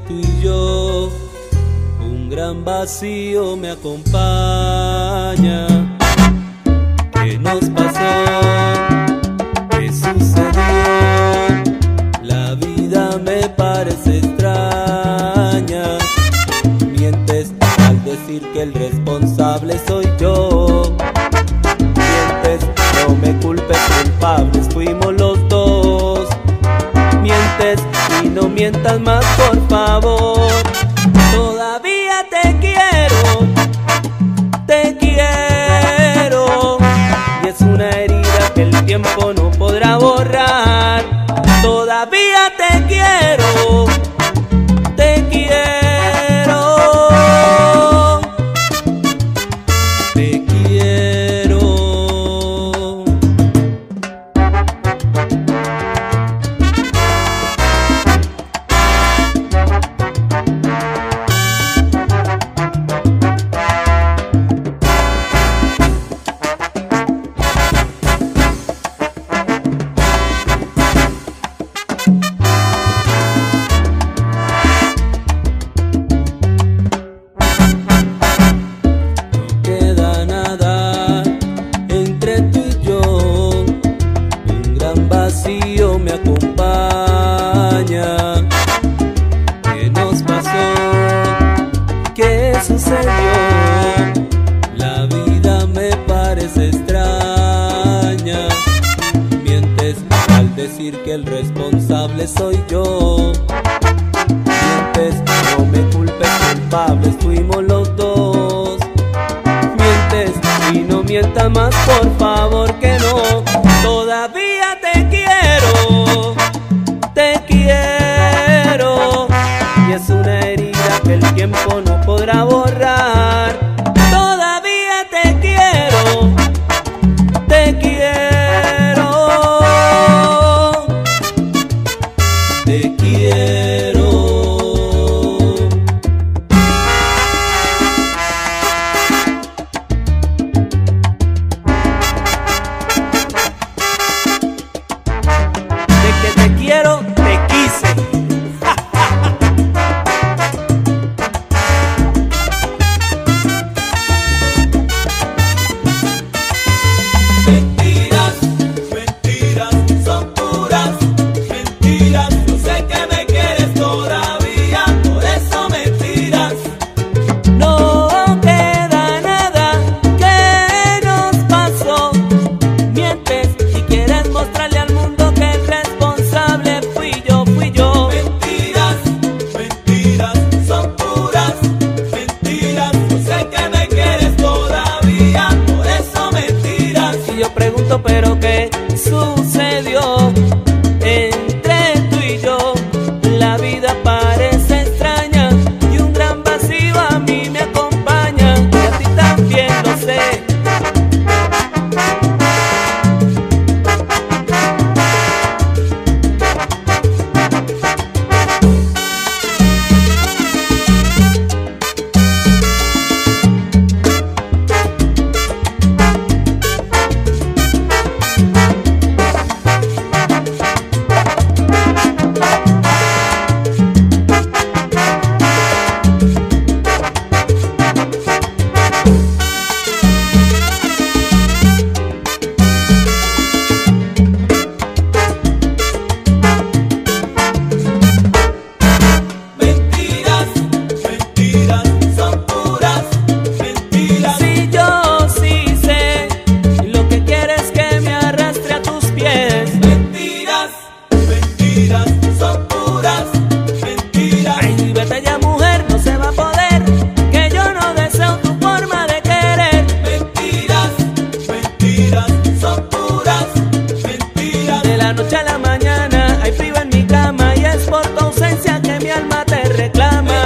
tú y yo, un gran vacío me acompaña. ¿Qué nos pasó? ¿Qué sucedió? La vida me parece extraña. Mientes al decir que el responsable soy yo. Mientes, no me culpes, culpables fuimos los dos. Mientes y no mientas más, por favor. Todavía te quiero, y es una herida que el tiempo no podrá borrar. Todavía te quiero, te quiero, te quiero. Vacío me acompaña. ¿Qué nos pasó? ¿Qué sucedió? La vida me parece extraña. Mientes al decir que el responsable soy yo. Mientes, no me culpes, culpables fuimos los dos. Mientes y no mientas más, por favor, que no. Todavía te quiero, y es una herida que el tiempo no podrá borrar. Todavía te quiero, te quiero, te quiero. Quiero, te quise. Mentiras, mentiras, son puras mentiras. Yo sé que me quieres todavía, por eso mentiras. No queda nada que nos pasó. Mientes y quieres mostrarle al mundo que el responsable fui yo. Mentiras, mentiras, son puras mentiras. Yo sé que me quieres todavía, por eso mentiras. Y yo pregunto, ¿pero qué sucedió entre tú y yo? La vida parece extraña y un gran vacío a mí me acompaña. Y a ti también lo sé. Mentiras, mentiras, son puras mentiras. Si yo sí sé, lo que quieres es que me arrastre a tus pies. Mentiras, mentiras, son puras mentiras. Ay, vete ya, mujer, no se va a poder, que yo no deseo tu forma de querer. Mentiras, mentiras, son puras mentiras. De la noche a la mañana hay frío en mi cama y es por tu ausencia que mi alma te reclama.